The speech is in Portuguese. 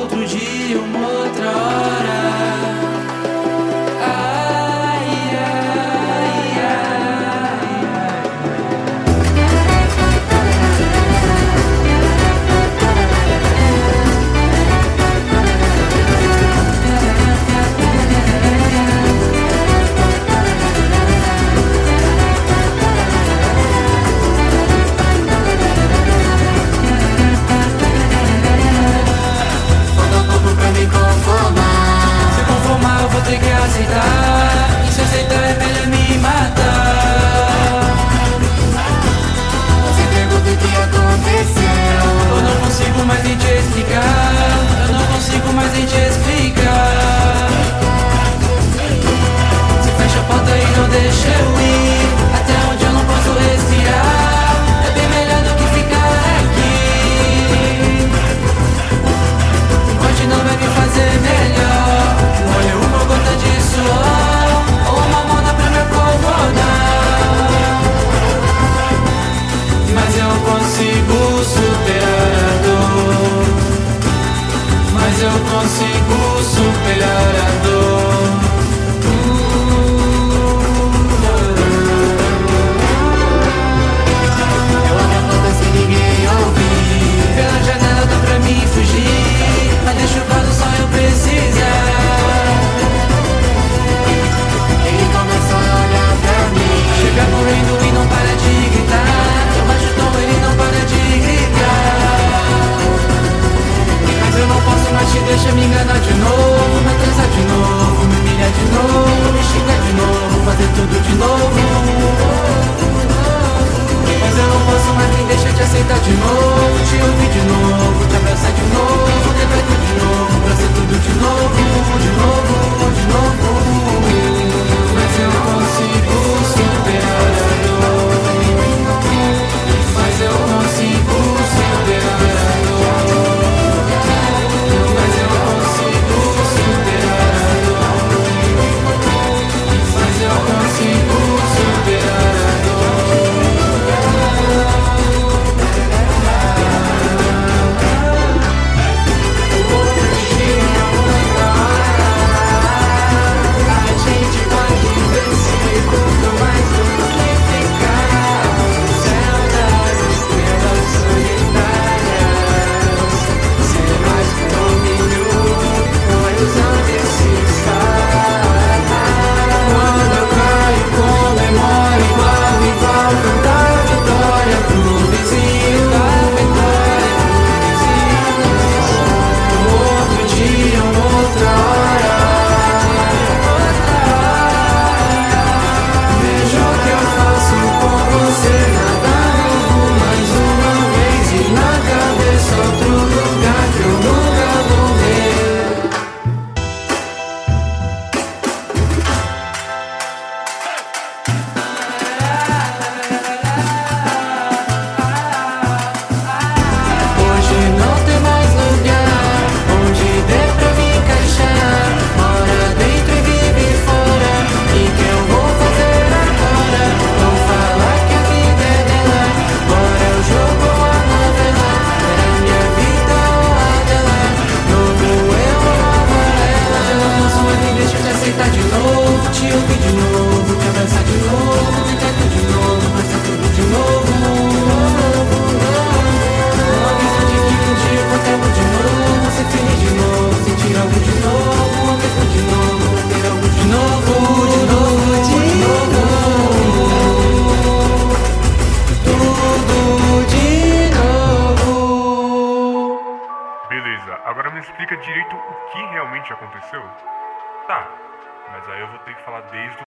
outro dia, uma outra hora. Ai, ai, ai, eu vou ter que aceitar. E se aceitar é melhor me matar. Você pergunta o que aconteceu. Eu não consigo mais nem te explicar. Eu não consigo mais nem te explicar. Se fecha a porta e não deixa eu ir. Até onde eu não posso respirar. É bem melhor do que ficar aqui. Pode não vai me fazer melhor. Olha uma gota de suor ou uma moda pra me acomodar. Mas eu consigo superar a dor. Mas eu consigo superar a dor. Eu abro a porta sem ninguém ouvir. Pela janela dá pra mim fugir, mas deixa o carro só eu precisar. Ele começou a olhar pra mim. Chega correndo e não para de gritar. Eu baixo o tom, ele não para de gritar. Mas eu não posso mais te deixar me enganar de novo. Me atrasar de novo, me humilhar de novo, me xingar de novo, fazer tudo de novo. Mas eu não posso mais me deixar te aceitar de novo, te ouvir de novo, te abraçar de novo, tentar tudo de novo, pra ser tudo de novo, de novo, de novo. Mas eu consigo superar a dor. Mas eu consigo superar a dor. Mas eu consigo superar a dor. Mas eu consigo superar a dor. A gente pode vencer tudo mais do que ficar no céu das estrelas solitárias. Ser mais que um minuto, uma ilusão desse estar. Quando eu caio, comemoro igual, igual, cantar vitória pro vizinho, dar vitória pro vizinho. Um outro dia, uma outra hora. Veja o que eu faço com você, nada novo, mais uma vez. E na cabeça outro lugar que eu nunca vou ver. Hoje não tem mais lugar onde dê pra me encaixar. Mora dentro e vive fora. E que eu vou fazer agora? Vou falar que a vida é dela. Bora o jogo ou a novela. É a minha vida ou a dela. Novo eu ou nova ela. Eu não posso mais me deixar te aceitar de novo, te ouvir de novo, te abraçar de novo, tentar tudo de novo, passar tudo de novo. Uma visão de que um dia eu vou ter algo de novo, ser feliz de novo, sentir algo de novo, uma questão de novo, ter algo de novo, de novo, de novo. Tudo de novo. Beleza, agora me explica direito o que realmente aconteceu? Tá, mas aí eu vou ter que falar desde o